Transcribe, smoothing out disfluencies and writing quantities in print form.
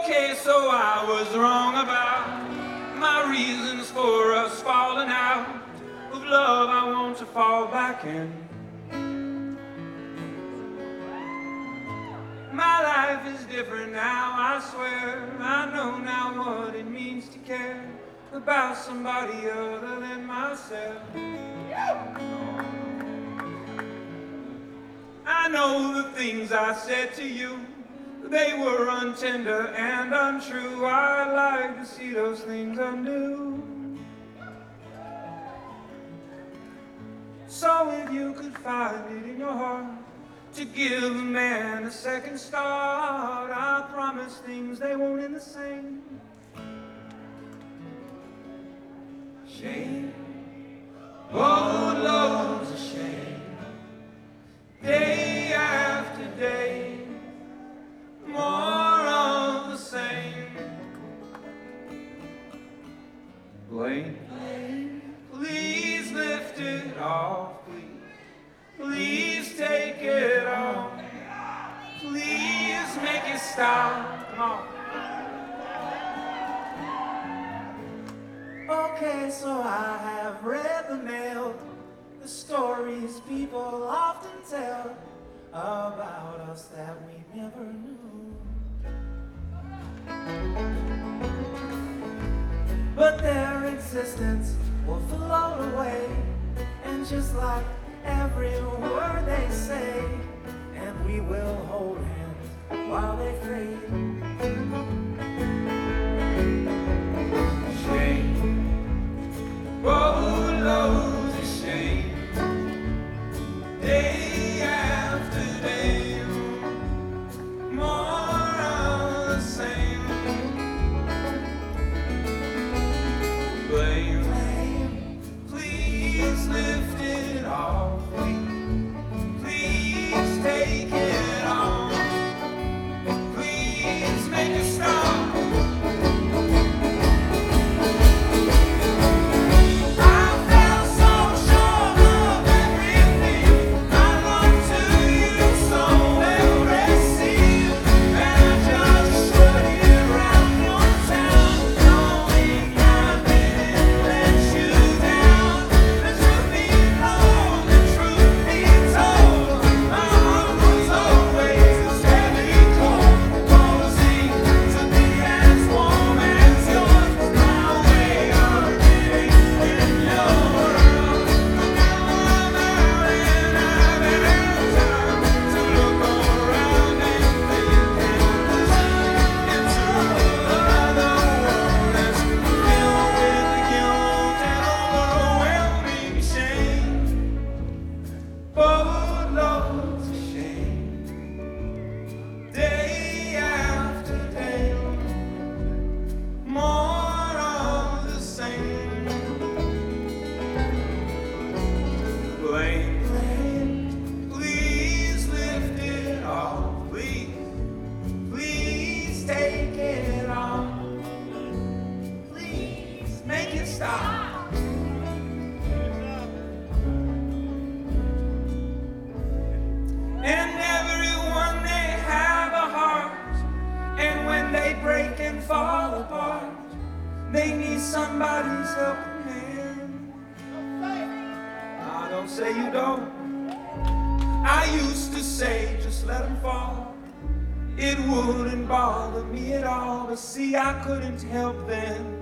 Okay, so I was wrong about my reasons for us falling out of love. I want to fall back in. My life is different now, I swear. I know now what it means to care about somebody other than myself. I know the things I said to you, they were untender and untrue. I'd like to see those things undo. So if you could find it in your heart to give a man a second start, I promise things they won't end the same. Shame, oh love's a shame. Day after day, more of the same. Blame, please lift it off, please. Please take it off. Please make it stop. Come on. Okay, so I have read the mail, the stories people often tell about us that we never knew. But their existence will float away, and just like every word they say, and we will hold hands while they fade. Shame, oh love's a shame. Day after day, more of the same. Blame, please lift it off. Please take it off. Please make it stop. Please lift it off, please. Please take it off. Please make it stop. And everyone, they have a heart, and when they break and fall apart, they need somebody's helping hand. Don't say you don't. I used to say just let them fall. It wouldn't bother me at all. But see, I couldn't help then.